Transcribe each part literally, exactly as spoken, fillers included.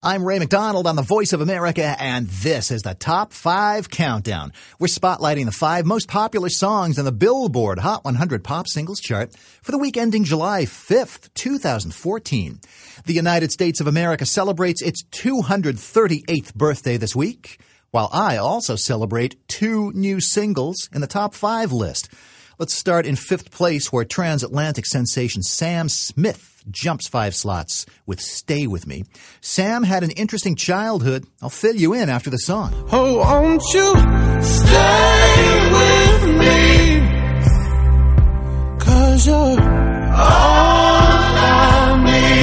I'm Ray McDonald on the Voice of America, and this is the Top five Countdown. We're spotlighting the five most popular songs in the Billboard Hot one hundred Pop Singles Chart for the week ending July fifth, twenty fourteen. The United States of America celebrates its two hundred thirty-eighth birthday this week, while I also celebrate two new singles in the top five list. Let's start in fifth place, where transatlantic sensation Sam Smith jumps five slots with Stay With Me. Sam had an interesting childhood. I'll fill you in after the song. Oh, won't you stay with me? 'Cause you're all I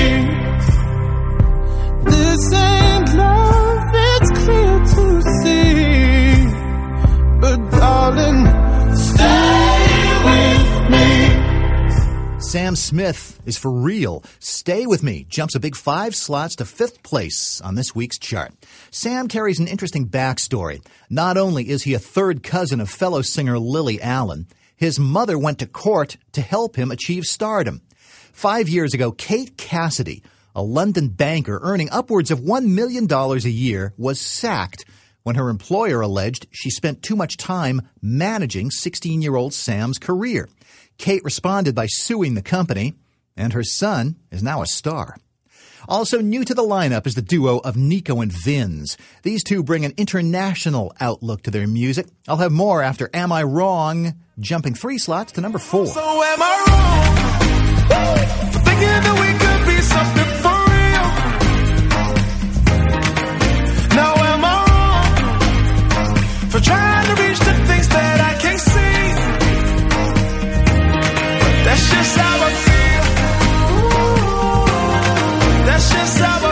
need. This ain't love, it's clear to see. But darling, stay with me. Sam Smith is for real. Stay With Me jumps a big five slots to fifth place on this week's chart. Sam carries an interesting backstory. Not only is he a third cousin of fellow singer Lily Allen, his mother went to court to help him achieve stardom. Five years ago, Kate Cassidy, a London banker earning upwards of one million dollars a year, was sacked when her employer alleged she spent too much time managing sixteen-year-old Sam's career. Kate responded by suing the company, and her son is now a star. Also new to the lineup is the duo of Nico and Vinz. These two bring an international outlook to their music. I'll have more after Am I Wrong, jumping three slots to number four. So am I wrong for thinking that we could be something for real? Now am I wrong for trying to reach the things that I can't see? That's just how I feel. That's just how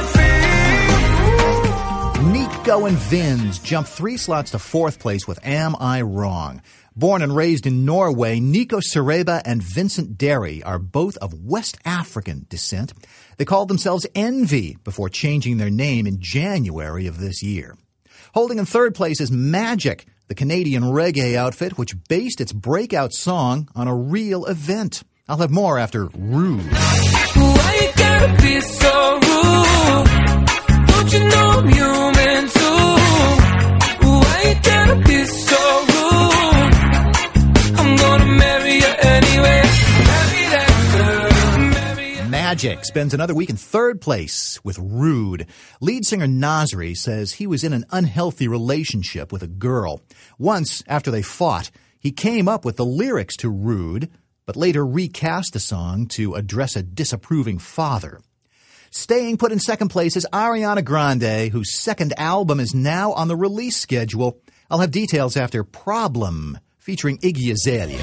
I feel. Nico and Vinz jump three slots to fourth place with Am I Wrong. Born and raised in Norway, Nico Sereba and Vincent Derry are both of West African descent. They called themselves Envy before changing their name in January of this year. Holding in third place is Magic, the Canadian reggae outfit which based its breakout song on a real event. I'll have more after Rude. Why you gotta be so rude? Don't you know I'm human too? Why you gotta be so rude? I'm gonna marry you anyway. Marry that girl. Marry that. Magic spends another week in third place with Rude. Lead singer Nasri says he was in an unhealthy relationship with a girl. Once, after they fought, he came up with the lyrics to Rude, but later recast the song to address a disapproving father. Staying put in second place is Ariana Grande, whose second album is now on the release schedule. I'll have details after Problem, featuring Iggy Azalea.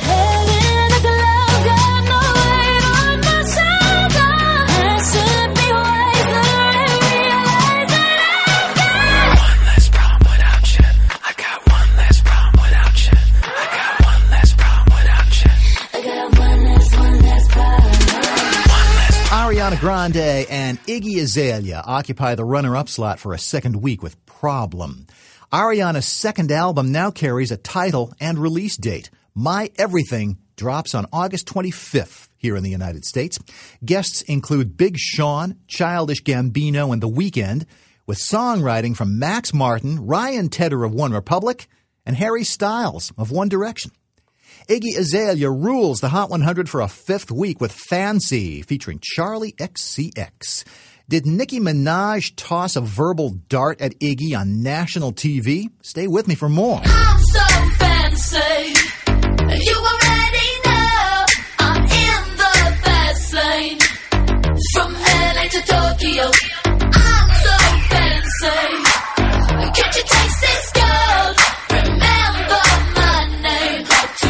Ariana Grande and Iggy Azalea occupy the runner-up slot for a second week with Problem. Ariana's second album now carries a title and release date. My Everything drops on August twenty-fifth here in the United States. Guests include Big Sean, Childish Gambino, and The Weeknd, with songwriting from Max Martin, Ryan Tedder of One Republic, and Harry Styles of One Direction. Iggy Azalea rules the Hot one hundred for a fifth week with Fancy, featuring Charlie X C X. Did Nicki Minaj toss a verbal dart at Iggy on national T V? Stay with me for more. I'm so fancy, you already know I'm in the fast lane, from L A to Tokyo. I'm so fancy, can't you taste this gold? Remember my name, hard to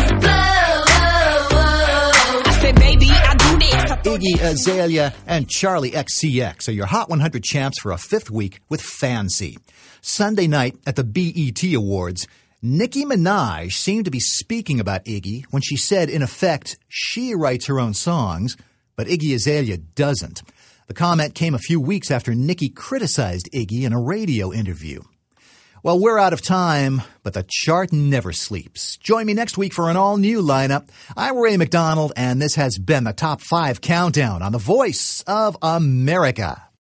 blow. I said, baby, I do this. Iggy Azalea and Charlie X C X are your Hot one hundred champs for a fifth week with Fancy. Sunday night at the B E T Awards, Nicki Minaj seemed to be speaking about Iggy when she said, in effect, she writes her own songs, but Iggy Azalea doesn't. The comment came a few weeks after Nicki criticized Iggy in a radio interview. Well, we're out of time, but the chart never sleeps. Join me next week for an all-new lineup. I'm Ray McDonald, and this has been the Top five Countdown on the Voice of America.